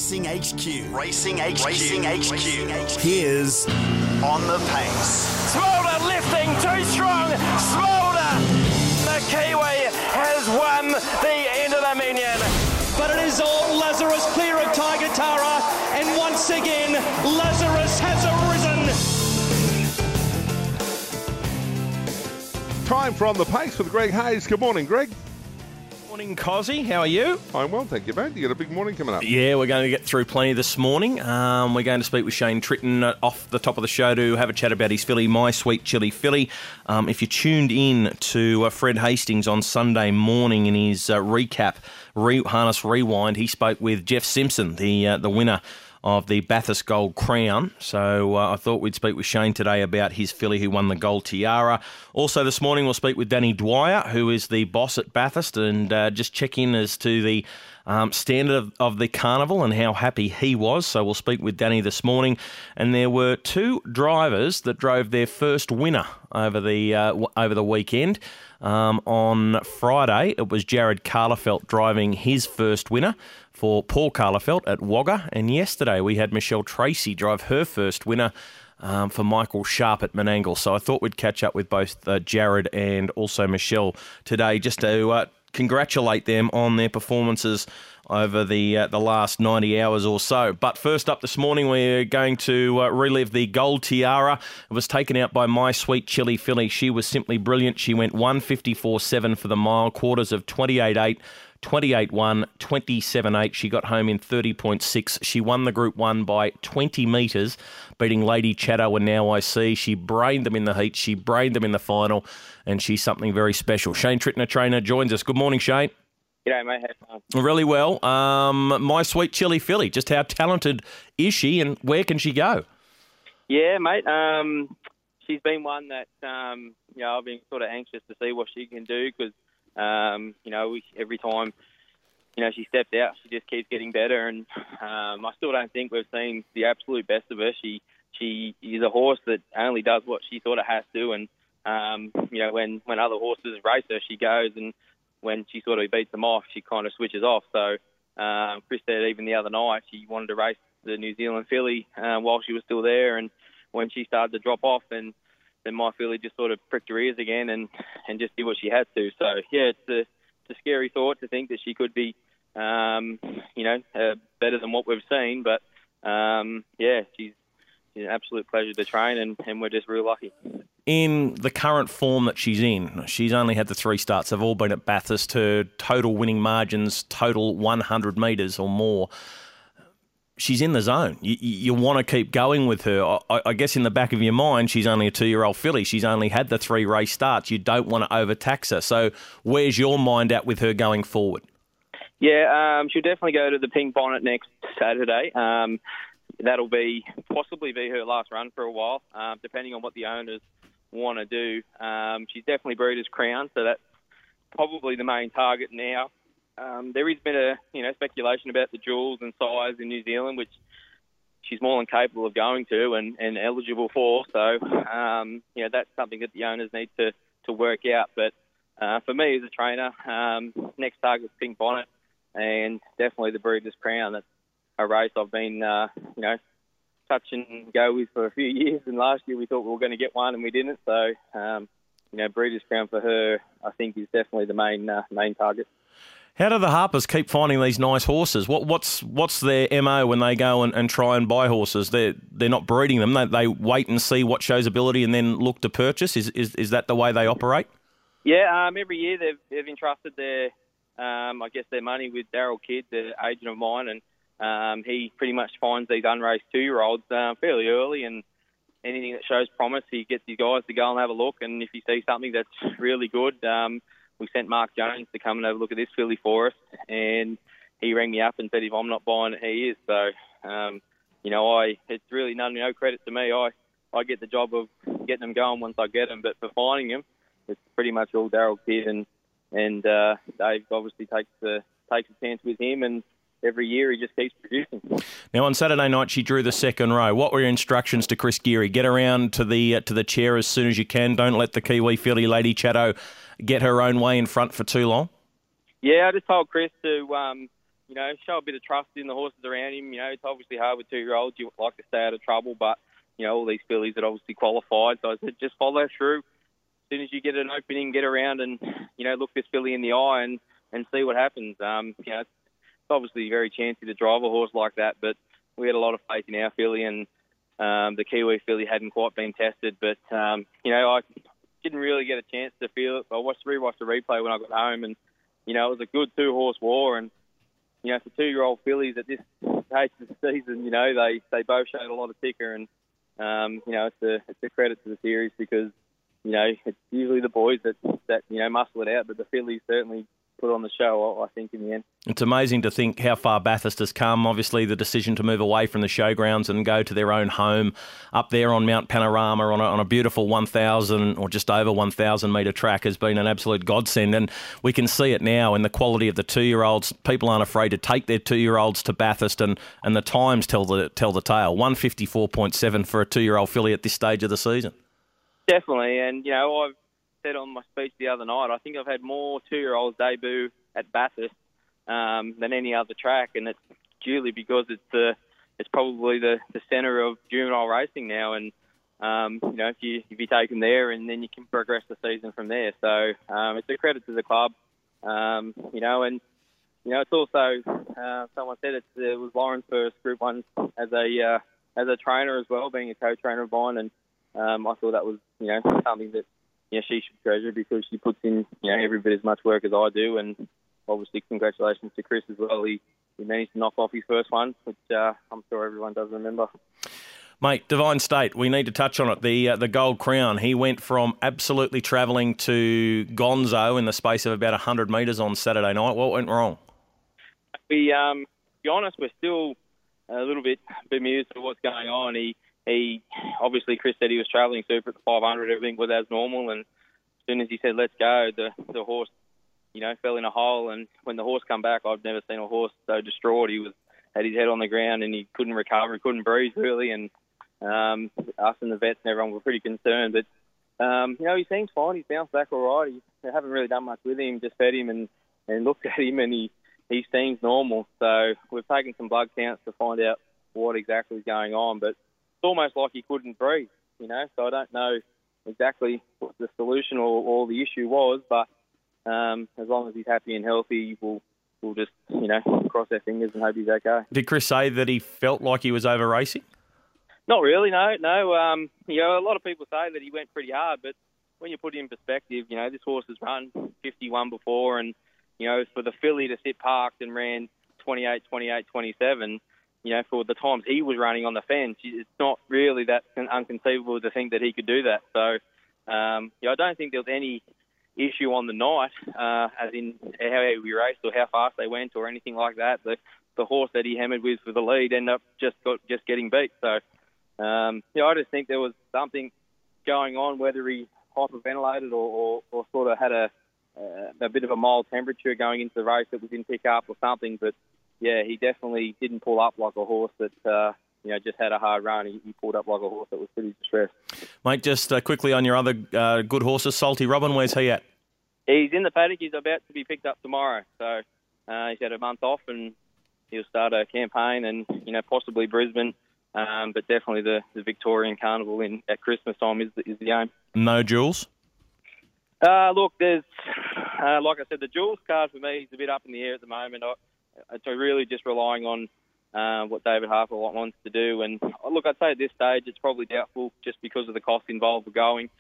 Racing HQ. Racing HQ. Racing HQ. Here's On the Pace. Smolder lifting, too strong. Smolder, the Kiwi, has won the end of the Minion. But it is all Lazarus clear of Tiger Tara, and once again, Lazarus has arisen. Time for On the Pace with Greg Hayes. Good morning, Greg. Morning, Cozzy. How are you? I'm well, thank you, mate. You got a big morning coming up. Yeah, we're going to get through plenty this morning. We're going to speak with Shane Tritton off the top of the show to have a chat about his filly, My Sweet Chili Filly. If you tuned in to Fred Hastings on Sunday morning in his recap, Harness Rewind, he spoke with Jeff Simpson, the winner of the Bathurst Gold Crown. So I thought we'd speak with Shane today about his filly who won the Gold Tiara. Also this morning we'll speak with Danny Dwyer, who is the boss at Bathurst, and just check in as to the standard of the carnival and how happy he was. So we'll speak with Danny this morning. And there were two drivers that drove their first winner over the weekend. On Friday, it was Jared Carlefelt driving his first winner for Paul Carlefelt at Wagga. And yesterday we had Michelle Tracy drive her first winner for Michael Sharp at Menangle. So I thought we'd catch up with both Jared and also Michelle today just to congratulate them on their performances over the last 90 hours or so. But first up this morning, we're going to relive the Gold Tiara. It was taken out by My Sweet Chili Filly. She was simply brilliant. She went 154.7 for the mile, quarters of 28.8. 28.1, 27.8. She got home in 30.6. She won the Group 1 by 20 metres, beating Lady Chatto and Now I See. She brained them in the heat. She brained them in the final, and she's something very special. Shane Tritton, a trainer, joins us. Good morning, Shane. G'day, mate. How fun? Really well. My Sweet Chili Filly, just how talented is she and where can she go? Yeah, mate. She's been one that, I've been sort of anxious to see what she can do because, every time, she steps out, she just keeps getting better. And I still don't think we've seen the absolute best of her. She is a horse that only does what she sort of has to. And, when other horses race her, she goes. And when she sort of beats them off, she kind of switches off. So Chris said even the other night she wanted to race the New Zealand filly while she was still there. And when she started to drop off, and then my filly just sort of pricked her ears again and just did what she had to. So, yeah, it's a scary thought to think that she could be, better than what we've seen. But, she's an absolute pleasure to train, and we're just real lucky. In the current form that she's in, she's only had the 3 starts. They've all been at Bathurst. Her total winning margins, total 100 metres or more. She's in the zone. You want to keep going with her. I guess in the back of your mind, she's only a 2-year-old filly. She's only had the 3 race starts. You don't want to overtax her. So where's your mind at with her going forward? Yeah, she'll definitely go to the Pink Bonnet next Saturday. That'll possibly be her last run for a while, depending on what the owners want to do. She's definitely Breeders' Crown, so that's probably the main target now. There has been speculation about the jewels and size in New Zealand, which she's more than capable of going to and eligible for. So, that's something that the owners need to work out. But for me as a trainer, next target's Pink Bonnet and definitely the Breeders' Crown. That's a race I've been, touch and go with for a few years. And last year we thought we were going to get one and we didn't. So, Breeders' Crown for her, I think, is definitely the main target. How do the Harpers keep finding these nice horses? What's their MO when they go and try and buy horses? They're not breeding them. They wait and see what shows ability and then look to purchase. Is that the way they operate? Yeah, every year they've entrusted their money with Daryl Kidd, the agent of mine, and he pretty much finds these unraced 2-year-olds fairly early, and anything that shows promise, he gets his guys to go and have a look. And if he sees something that's really good, we sent Mark Jones to come and have a look at this filly for us, and he rang me up and said if I'm not buying it, he is. So, it's really no credit to me. I get the job of getting them going once I get them, but for finding them, it's pretty much all Daryl Kidd, and Dave obviously takes a chance with him, and every year he just keeps producing. Now on Saturday night she drew the second row. What were your instructions to Chris Geary? Get around to the chair as soon as you can. Don't let the Kiwi filly Lady Chatto get her own way in front for too long. Yeah, I just told Chris to show a bit of trust in the horses around him. It's obviously hard with 2-year-olds. You like to stay out of trouble, but, all these fillies had obviously qualified. So I said, just follow through. As soon as you get an opening, get around and, look this filly in the eye and see what happens. It's obviously very chancy to drive a horse like that, but we had a lot of faith in our filly, and the Kiwi filly hadn't quite been tested. But, I didn't really get a chance to feel it. I rewatched the replay when I got home, and, it was a good 2-horse war. And, for 2-year-old fillies at this stage of the season, they both showed a lot of ticker. And, it's a credit to the series because, it's usually the boys that muscle it out, but the fillies certainly put on the show, I think, in the end. It's amazing to think how far Bathurst has come. Obviously, the decision to move away from the showgrounds and go to their own home up there on Mount Panorama on a beautiful 1,000 or just over 1,000 metre track has been an absolute godsend. And we can see it now in the quality of the 2-year-olds. People aren't afraid to take their 2-year-olds to Bathurst, and the times tell the tale. 154.7 for a 2-year-old filly at this stage of the season. Definitely, and, I've said on my speech the other night, I think I've had more 2-year-olds debut at Bathurst than any other track, and it's purely because it's probably the centre of juvenile racing now, and if you take them there, and then you can progress the season from there. So it's a credit to the club, and it's also someone said it was Lauren's first Group 1 as a trainer as well, being a co-trainer of mine, and I thought that was something that she should treasure because she puts in every bit as much work as I do. And obviously congratulations to Chris as well. He managed to knock off his first one, which I'm sure everyone does remember. Mate, Divine State, we need to touch on it. The Gold Crown, he went from absolutely travelling to gonzo in the space of about 100 metres on Saturday night. What went wrong? To be honest, we're still a little bit bemused at what's going on. He obviously, Chris said he was travelling super at the 500. Everything was as normal, and as soon as he said let's go, the horse, fell in a hole. And when the horse come back, I've never seen a horse so distraught. He had his head on the ground and he couldn't recover. He couldn't breathe really, and us and the vets and everyone were pretty concerned. But he seems fine. He's bounced back all right. They haven't really done much with him. Just fed him and looked at him, and he seems normal. So we've taken some blood counts to find out what exactly is going on, but it's almost like he couldn't breathe, so I don't know exactly what the solution or the issue was, but as long as he's happy and healthy, we'll just, cross our fingers and hope he's okay. Did Chris say that he felt like he was over racing? Not really, no. A lot of people say that he went pretty hard, but when you put it in perspective, this horse has run 51 before, and, for the filly to sit parked and ran 28, 28, 27, for the times he was running on the fence, it's not really that unconceivable to think that he could do that. So, I don't think there was any issue on the night, as in how we raced or how fast they went or anything like that. The horse that he hammered with for the lead ended up just getting beat. So, I just think there was something going on, whether he hyperventilated or sort of had a bit of a mild temperature going into the race that we didn't pick up or something, but yeah, he definitely didn't pull up like a horse that, just had a hard run. He pulled up like a horse that was pretty distressed. Mate, just quickly on your other good horses, Salty Robin, where's he at? He's in the paddock. He's about to be picked up tomorrow. So he's had a month off and he'll start a campaign and, possibly Brisbane, but definitely the Victorian Carnival at Christmas time is the aim. No jewels? Look, there's, like I said, the jewels card for me is a bit up in the air at the moment. It's really just relying on what David Harper wants to do. And look, I'd say at this stage it's probably doubtful just because of the cost involved with going.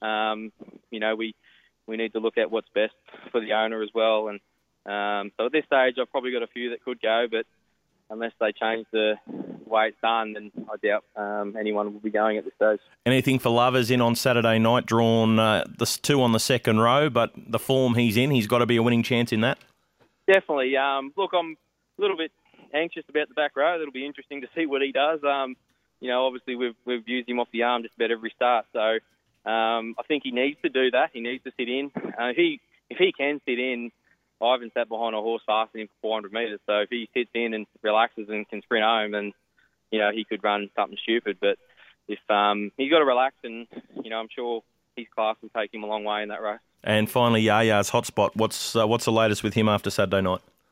We need to look at what's best for the owner as well. And so at this stage I've probably got a few that could go, but unless they change the way it's done, then I doubt anyone will be going at this stage. Anything for Lovers in on Saturday night, drawn the 2 on the second row, but the form he's in, he's got to be a winning chance in that? Definitely. Look, I'm a little bit anxious about the back row. It'll be interesting to see what he does. Obviously we've used him off the arm just about every start, so I think he needs to do that. He needs to sit in. If he can sit in, I haven't sat behind a horse faster than him for 400 metres, so if he sits in and relaxes and can sprint home, then he could run something stupid. But if he's got to relax, and I'm sure his class will take him a long way in that race. And finally, Yaya's Hotspot. What's the latest with him after Saturday night?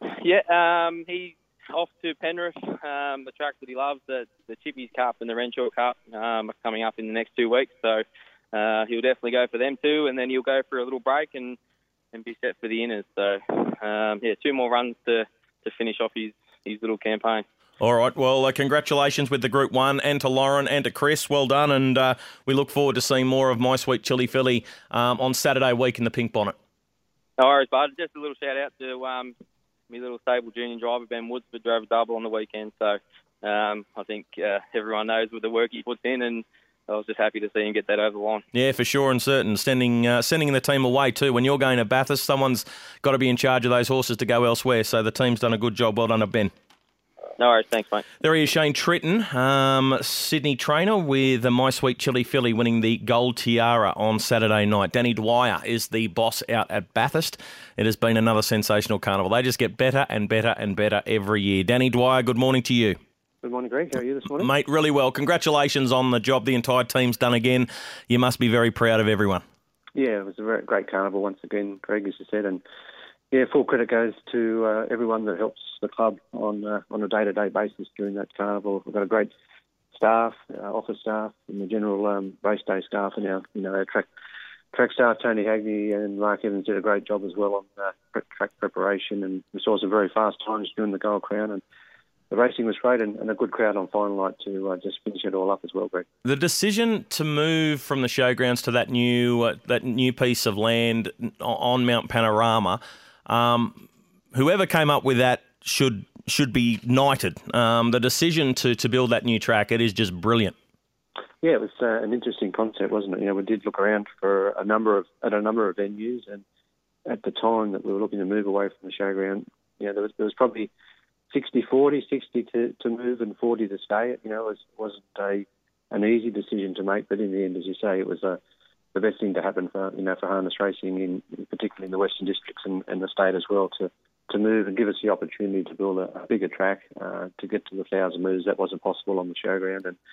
He's off to Penrith, the track that he loves, the Chippies Cup and the Renshaw Cup are coming up in the next 2 weeks. So he'll definitely go for them too, and then he'll go for a little break and be set for the Inners. So, 2 more runs to finish off his little campaign. All right, well, congratulations with the Group 1 and to Lauren and to Chris. Well done, and we look forward to seeing more of My Sweet Chili Filly on Saturday week in the Pink Bonnet. No worries, bud. Just a little shout-out to my little stable junior driver, Ben Woodsford, drove a double on the weekend. So I think everyone knows with the work he puts in, and I was just happy to see him get that over the line. Yeah, for sure and certain. Sending the team away too. When you're going to Bathurst, someone's got to be in charge of those horses to go elsewhere. So the team's done a good job. Well done to Ben. No worries, thanks, mate. There he is, Shane Tritton, Sydney trainer with My Sweet Chili Filly winning the Gold Tiara on Saturday night. Danny Dwyer is the boss out at Bathurst. It has been another sensational carnival. They just get better and better and better every year. Danny Dwyer, good morning to you. Good morning, Greg. How are you this morning? Mate, really well. Congratulations on the job the entire team's done again. You must be very proud of everyone. Yeah, it was a very great carnival once again, Greg, as you said, and full credit goes to everyone that helps the club on a day-to-day basis during that carnival. We've got a great staff, office staff, and the general race day staff, and our track staff, Tony Hagney and Mark Evans, did a great job as well on track preparation, and we saw some very fast times during the Gold Crown, and the racing was great, and a good crowd on final night to just finish it all up as well, Greg. The decision to move from the showgrounds to that new piece of land on Mount Panorama. Whoever came up with that should be knighted. The decision to build that new track, it is just brilliant. Yeah, it was an interesting concept, wasn't it? We did look around for a number of venues, and at the time that we were looking to move away from the showground, there was probably 60-40, 60 to move and 40 to stay. It wasn't an easy decision to make, but in the end, as you say, it was the best thing to happen for harness racing, particularly in the Western Districts and the state as well, to move and give us the opportunity to build a bigger track to get to the 1,000 metres. That wasn't possible on the showground, and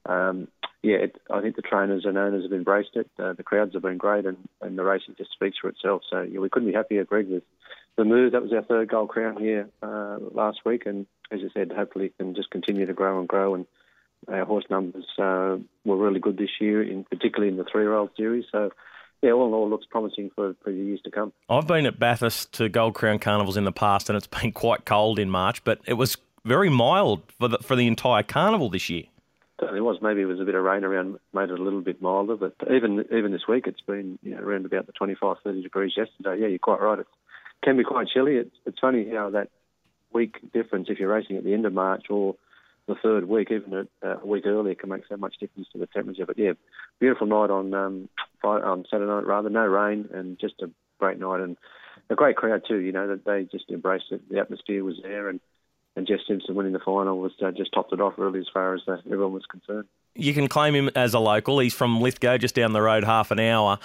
I think the trainers and owners have embraced it. The crowds have been great, and the racing just speaks for itself. So we couldn't be happier, Greg, with the move. That was our 3rd Gold Crown here last week, and as you said, hopefully it can just continue to grow and grow. And our horse numbers were really good this year, particularly in the 3-year-old series. So, all in all, looks promising for the years to come. I've been at Bathurst to Gold Crown carnivals in the past, and it's been quite cold in March, but it was very mild for the entire carnival this year. Certainly was. Maybe it was a bit of rain around, made it a little bit milder, but even this week it's been around about the 25, 30 degrees yesterday. Yeah, you're quite right. It can be quite chilly. It's funny how that week difference, if you're racing at the end of March or the 3rd week, even a week earlier, can make so much difference to the temperature. But yeah, beautiful night on Saturday night, rather. No rain, and just a great night, and a great crowd too. That they just embraced it. The atmosphere was there, and Jeff Simpson winning the final was just topped it off really as far as everyone was concerned. You can claim him as a local. He's from Lithgow, just down the road, half an hour.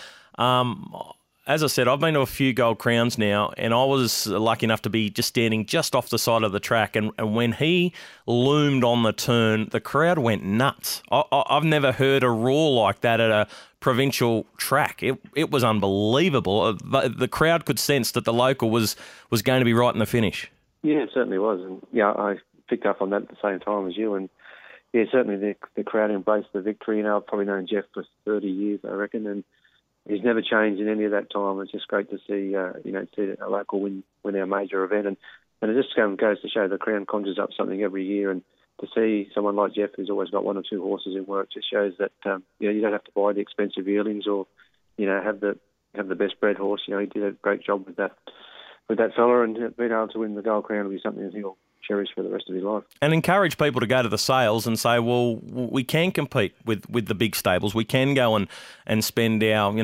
As I said, I've been to a few Gold Crowns now, and I was lucky enough to be just standing just off the side of the track, and when he loomed on the turn, the crowd went nuts. I've never heard a roar like that at a provincial track. It was unbelievable. The crowd could sense that the local was going to be right in the finish. Yeah, it certainly was, and I picked up on that at the same time as you, and certainly the crowd embraced the victory. I've probably known Jeff for 30 years, I reckon, and he's never changed in any of that time. It's just great to see, see a local win our major event, and it just goes to show the Crown conjures up something every year, and to see someone like Jeff who's always got 1 or 2 horses in work just shows that you don't have to buy the expensive yearlings or have the best bred horse. He did a great job with that fella, and being able to win the Gold Crown will be something that he'll cherish for the rest of his life. And encourage people to go to the sales and say, well, we can compete with the big stables. We can go and spend our, $5,000,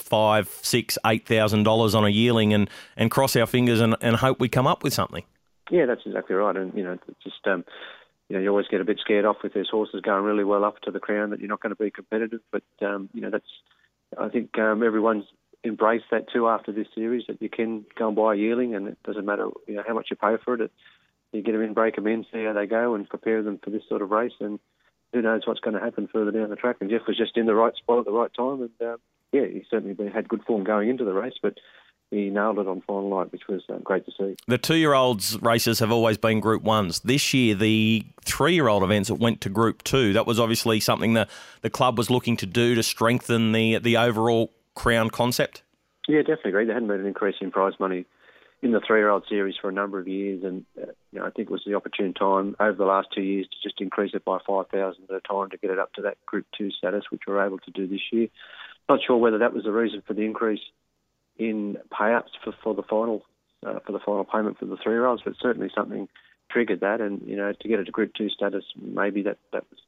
$6,000, $8,000 on a yearling and cross our fingers and hope we come up with something. Yeah, that's exactly right. And, it's just, you always get a bit scared off with those horses going really well up to the Crown that you're not going to be competitive. But, I think everyone's embraced that too after this series, that you can go and buy a yearling, and it doesn't matter how much you pay for it. You get them in, break them in, see how they go, and prepare them for this sort of race. And who knows what's going to happen further down the track. And Jeff was just in the right spot at the right time. And, he certainly had good form going into the race. But he nailed it on final night, which was great to see. The 2-year-olds races have always been Group 1s. This year, the 3-year-old events went to Group 2. That was obviously something that the club was looking to do to strengthen the overall Crown concept. Yeah, definitely agree. There hadn't been an increase in prize money in the 3-year-old series for a number of years, and I think it was the opportune time over the last 2 years to just increase it by 5,000 at a time to get it up to that Group 2 status, which we were able to do this year. Not sure whether that was the reason for the increase in payouts for the final payment for the 3-year-olds, but certainly something triggered that, and to get it to Group 2 status, maybe that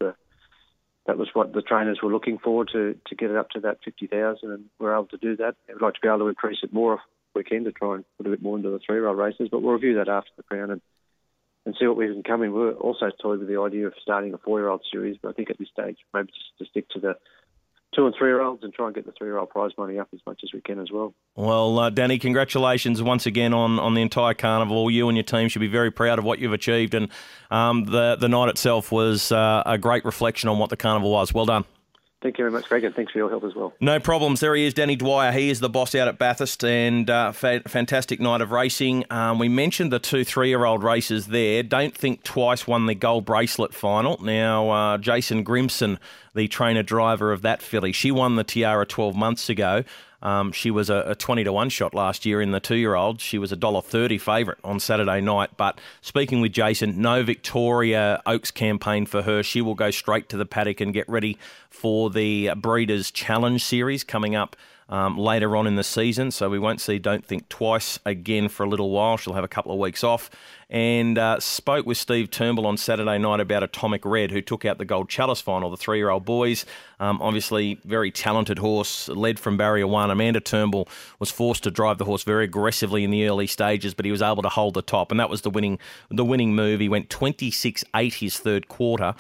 was what the trainers were looking for, to get it up to that 50,000, and we're able to do that. We'd like to be able to increase it more if we can, to try and put a bit more into the 3-year-old races, but we'll review that after the Crown and see what we can come in. We're also toyed with the idea of starting a 4-year-old series, but I think at this stage maybe just to stick to the 2 and 3-year-olds and try and get the 3-year-old prize money up as much as we can as well. Well, Danny, congratulations once again on the entire carnival. You and your team should be very proud of what you've achieved, and the night itself was a great reflection on what the carnival was. Well done. Thank you very much, Greg, and thanks for your help as well. No problems. There he is, Danny Dwyer. He is the boss out at Bathurst, and fantastic night of racing. We mentioned the 2 3-year-old races there. Don't Think Twice won the gold bracelet final. Now, Jason Grimson, the trainer-driver of that filly, she won the Tiara 12 months ago. She was a 20-1 shot last year in the 2-year-old. She was a $1.30 favourite on Saturday night. But speaking with Jason, no Victoria Oaks campaign for her. She will go straight to the paddock and get ready for the Breeders' Challenge Series coming up later on in the season. So we won't see Don't Think Twice again for a little while. She'll have a couple of weeks off. And spoke with Steve Turnbull on Saturday night about Atomic Red, who took out the Gold Chalice final, the 3-year-old boys. Obviously, very talented horse, led from barrier 1. Amanda Turnbull was forced to drive the horse very aggressively in the early stages, but he was able to hold the top, and that was the winning move. He went 26-8 his third quarter.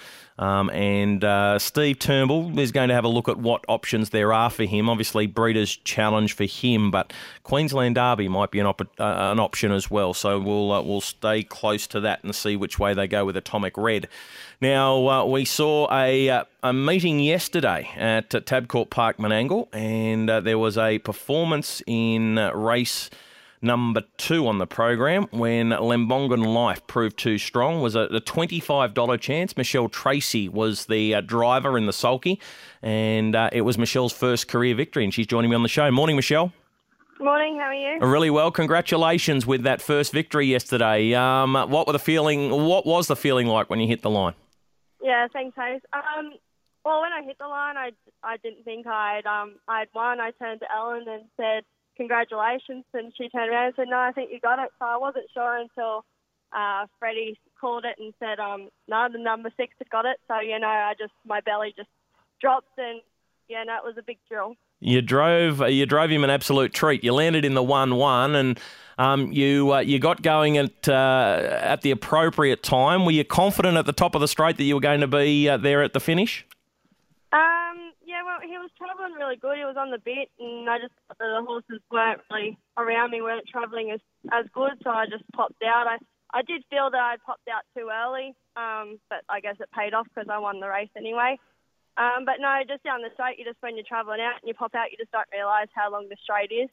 And Steve Turnbull is going to have a look at what options there are for him. Obviously, Breeders' Challenge for him, but Queensland Derby might be an option as well. So we'll stay close to that and see which way they go with Atomic Red. Now, we saw a meeting yesterday at Tabcorp Park, Menangle, and there was a performance in race number 2 on the program when Lembongan Life proved too strong. Was a $25 chance. Michelle Tracy was the driver in the sulky, and it was Michelle's first career victory, and she's joining me on the show. Morning, Michelle. Morning, how are you? Really well. Congratulations with that first victory yesterday. What was the feeling like when you hit the line? Yeah, thanks, Hayes. Well, when I hit the line, I didn't think I'd won. I turned to Ellen and said, congratulations, and she turned around and said, no, I think you got it. So I wasn't sure until Freddie called it and said, no, the number 6 had got it. So, my belly just dropped, and, it was a big thrill. You drove him an absolute treat. You landed in the 1-1, and you got going at the appropriate time. Were you confident at the top of the straight that you were going to be there at the finish? Yeah, well, he was travelling really good. He was on the bit, and I just thought that the horses weren't really around me, weren't travelling as good, so I just popped out. I did feel that I popped out too early, but I guess it paid off because I won the race anyway. But no, just down the straight, when you're travelling out and you pop out, you just don't realise how long the straight is.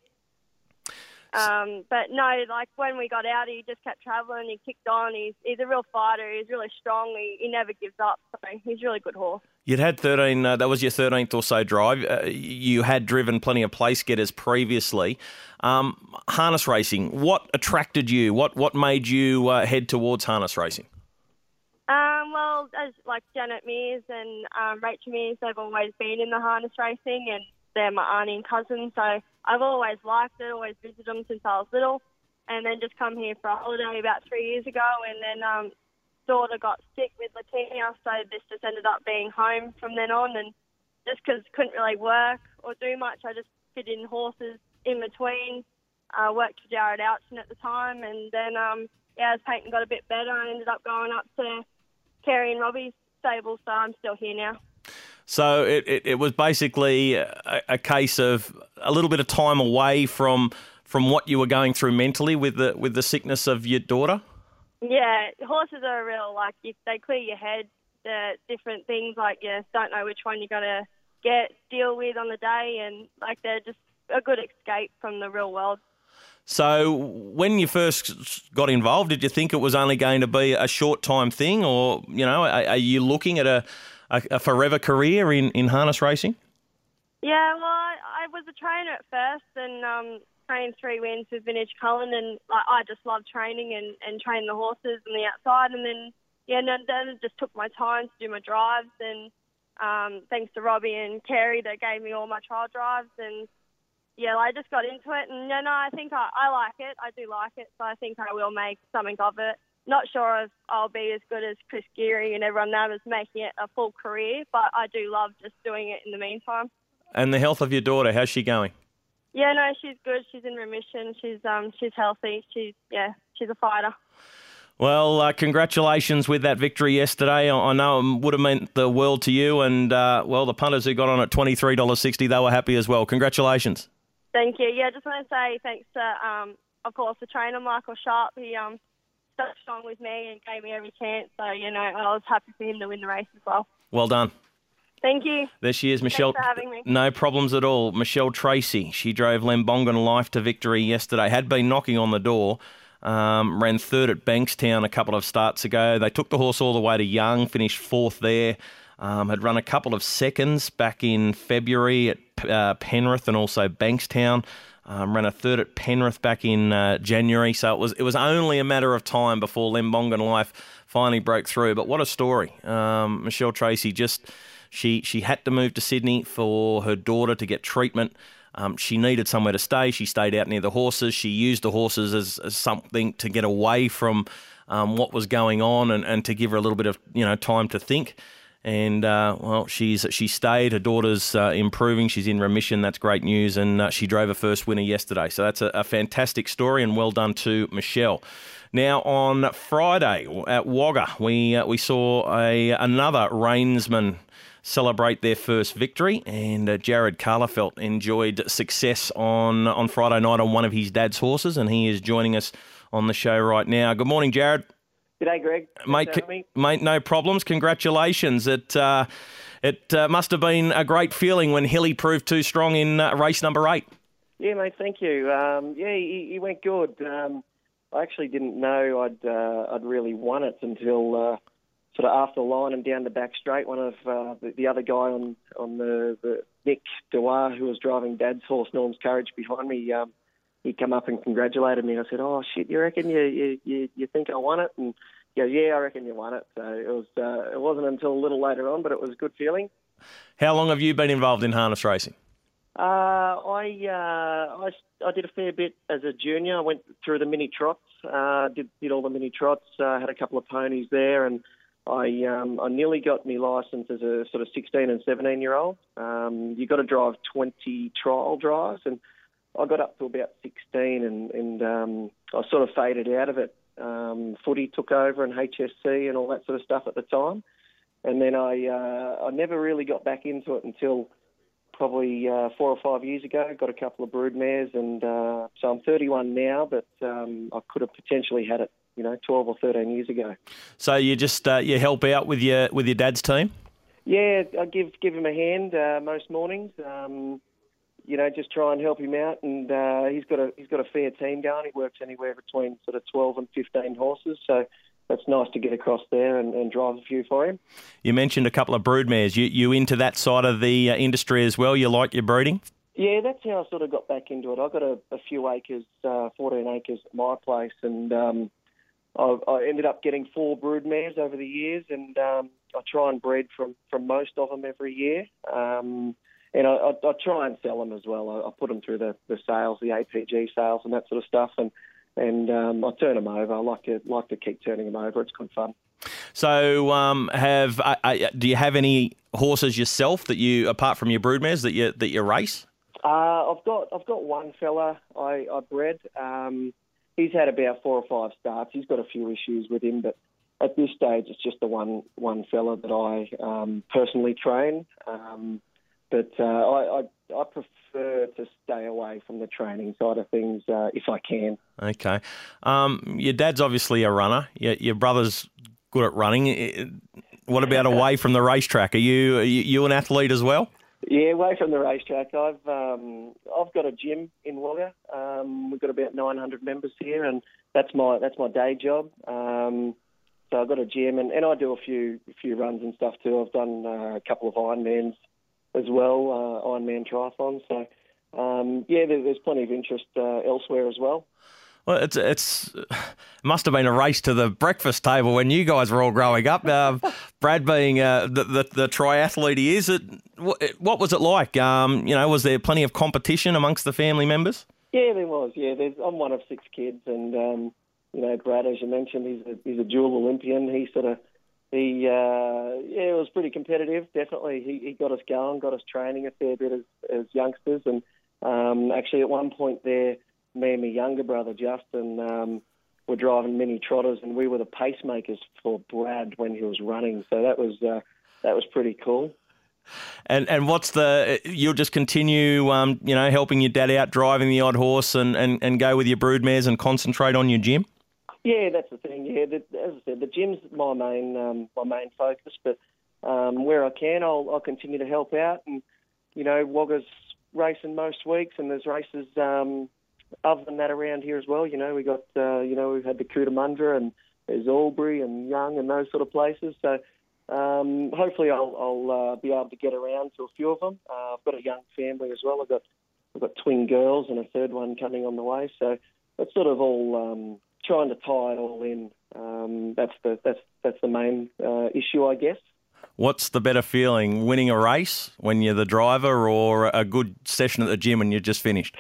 But no, when we got out, he just kept travelling. He kicked on. He's a real fighter. He's really strong. He never gives up. So he's a really good horse. You'd had 13. That was your 13th or so drive. You had driven plenty of place getters previously. Harness racing. What attracted you? What made you head towards harness racing? Well, as Janet Mears and Rachel Mears, they've always been in the harness racing, and they're my auntie and cousin, so I've always liked it, always visited them since I was little, and then just come here for a holiday about 3 years ago, and then daughter got sick with leukemia, so this just ended up being home from then on, and just because couldn't really work or do much, I just fit in horses in between. Worked for Jared Ouchen at the time, and then as Peyton got a bit better, I ended up going up to Kerry and Robbie's stable, so I'm still here now. So it was basically a case of a little bit of time away from what you were going through mentally with the sickness of your daughter? Yeah, horses are real, they clear your head. The different things, you don't know which one you're going to deal with on the day, and they're just a good escape from the real world. So when you first got involved, did you think it was only going to be a short-time thing, or, are you looking at a forever career in harness racing? Yeah, well, I was a trainer at first and trained 3 wins with Vintage Cullen, and I just loved training and training the horses on the outside. And then, then it just took my time to do my drives, and thanks to Robbie and Kerry that gave me all my trial drives. And, I just got into it. And, I think I like it. I do like it, so I think I will make something of it. Not sure if I'll be as good as Chris Geary and everyone there is making it a full career, but I do love just doing it in the meantime. And the health of your daughter, how's she going? Yeah, no, she's good. She's in remission. She's healthy. She's a fighter. Well, congratulations with that victory yesterday. I know it would have meant the world to you, and the punters who got on at $23.60, they were happy as well. Congratulations. Thank you. Yeah, just want to say thanks to, of course, the trainer Michael Sharp. He stuck strong with me and gave me every chance. So I was happy for him to win the race as well. Well done. Thank you. There she is, Michelle. Thanks for having me. No problems at all. Michelle Tracy. She drove Lembongan Life to victory yesterday. Had been knocking on the door. Ran third at Bankstown a couple of starts ago. They took the horse all the way to Young, finished fourth there. Had run a couple of seconds back in February at Penrith and also Bankstown. Ran a third at Penrith back in January. So it was only a matter of time before Lembongan Life finally broke through. But what a story. Michelle Tracy She had to move to Sydney for her daughter to get treatment. She needed somewhere to stay. She stayed out near the horses. She used the horses as something to get away from what was going on and to give her a little bit of time to think. And she stayed. Her daughter's improving. She's in remission. That's great news. And she drove her first winner yesterday. So that's a fantastic story, and well done to Michelle. Now, on Friday at Wagga, we saw another Rainsman celebrate their first victory, and Jared Carlefelt enjoyed success on Friday night on one of his dad's horses, and he is joining us on the show right now. Good morning, Jared. G'day, Greg. Mate, no problems. Congratulations. It must have been a great feeling when Hilly proved too strong in race number 8. Yeah, mate, thank you. He went good. I actually didn't know I'd really won it until sort of after the line and down the back straight. One of the other guy on the Nick Dewar, who was driving Dad's horse, Norm's Courage, behind me, he came up and congratulated me. I said, "Oh shit, you reckon you think I won it?" And he goes, "Yeah, I reckon you won it." So it wasn't until a little later on, but it was a good feeling. How long have you been involved in harness racing? I did a fair bit as a junior. I went through the mini trots, did all the mini trots, had a couple of ponies there, and I nearly got my licence as a sort of 16 and 17-year-old. You got to drive 20 trial drives, and I got up to about 16, and I sort of faded out of it. Footy took over and HSC and all that sort of stuff at the time, and then I never really got back into it until probably 4 or 5 years ago. Got a couple of broodmares, and so I'm 31 now, but I could have potentially had it 12 or 13 years ago. So you just you help out with your dad's team? Yeah, I give him a hand most mornings. Just try and help him out, and he's got a fair team going. He works anywhere between sort of 12 and 15 horses, so that's nice to get across there and drive a few for him. You mentioned a couple of broodmares. You into that side of the industry as well? You like your breeding? Yeah, that's how I sort of got back into it. I've got a few acres, 14 acres at my place, and I ended up getting 4 broodmares over the years, and I try and breed from most of them every year. And I try and sell them as well. I put them through the sales, the APG sales and that sort of stuff, and I turn them over. I like to keep turning them over. It's good fun. So, do you have any horses yourself that you, apart from your broodmares, that you race? I've got one fella I bred. He's had about 4 or 5 starts. He's got a few issues with him, but at this stage, it's just the one fella that I personally train. But I prefer to stay away from the training side of things if I can. Okay. Your dad's obviously a runner. Your brother's good at running. What about away from the racetrack? Are you an athlete as well? Yeah, away from the racetrack. I've got a gym in Wagga. We've got about 900 members here, and that's my day job. So I've got a gym, and I do a few runs and stuff too. I've done a couple of Ironmans as well, Ironman triathlons. So there's plenty of interest elsewhere as well. Well, it must have been a race to the breakfast table when you guys were all growing up. Brad being the triathlete he is, what was it like? Was there plenty of competition amongst the family members? Yeah, there was. Yeah, I'm one of 6 kids, and Brad, as you mentioned, he's a dual Olympian. It was pretty competitive. Definitely, he got us going, got us training a fair bit as youngsters, and actually at one point there, me and my younger brother Justin were driving mini trotters, and we were the pacemakers for Brad when he was running. So that was pretty cool. And what's you'll just continue, helping your dad out, driving the odd horse, and go with your broodmares and concentrate on your gym? Yeah, that's the thing. Yeah, as I said, the gym's my main focus, but where I can, I'll continue to help out. And Wagga's racing most weeks, and there's races other than that around here as well. We got we've had the Cootamundra, and there's Albury and Young and those sort of places. So hopefully I'll be able to get around to a few of them. I've got a young family as well. I've got twin girls and a third one coming on the way. So it's sort of all trying to tie it all in. That's the main issue, I guess. What's the better feeling, winning a race when you're the driver, or a good session at the gym when you're just finished?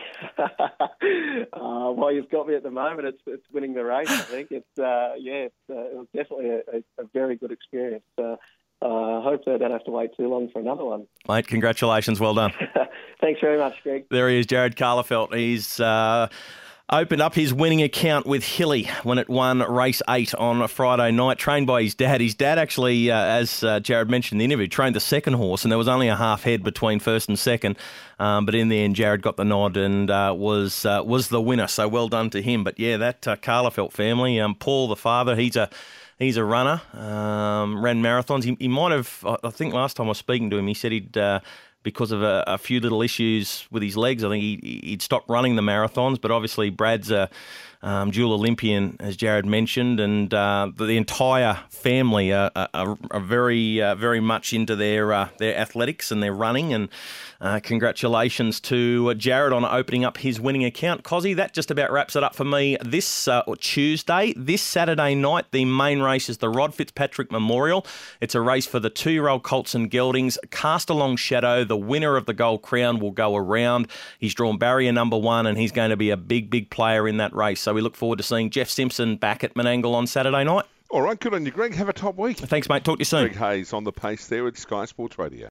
Well, you've got me at the moment. It's winning the race. I think it was definitely a very good experience. Hopefully I don't have to wait too long for another one. Mate, congratulations. Well done. Thanks very much, Greg. There he is, Jared Carlefelt. He's opened up his winning account with Hilly when it won race 8 on a Friday night, trained by his dad. His dad actually, as Jared mentioned in the interview, trained the second horse, and there was only a half head between first and second. But in the end, Jared got the nod and was the winner. So well done to him. But yeah, that Carlefelt family, Paul, the father, he's a runner, ran marathons. He might have, I think last time I was speaking to him, he said he'd... because of a few little issues with his legs, I think he'd stopped running the marathons. But obviously Brad's a dual Olympian, as Jared mentioned, and the entire family are very, very much into their athletics and their running. And congratulations to Jared on opening up his winning account. Cozzy, that just about wraps it up for me this Tuesday. This Saturday night, the main race is the Rod Fitzpatrick Memorial. It's a race for the 2-year-old colts and geldings. Cast Along Shadow, the winner of the Gold Crown, will go around. He's drawn barrier number 1, and he's going to be a big, big player in that race. So we look forward to seeing Jeff Simpson back at Menangle on Saturday night. All right, good on you, Greg. Have a top week. Thanks, mate. Talk to you soon. Greg Hayes on the pace there at Sky Sports Radio.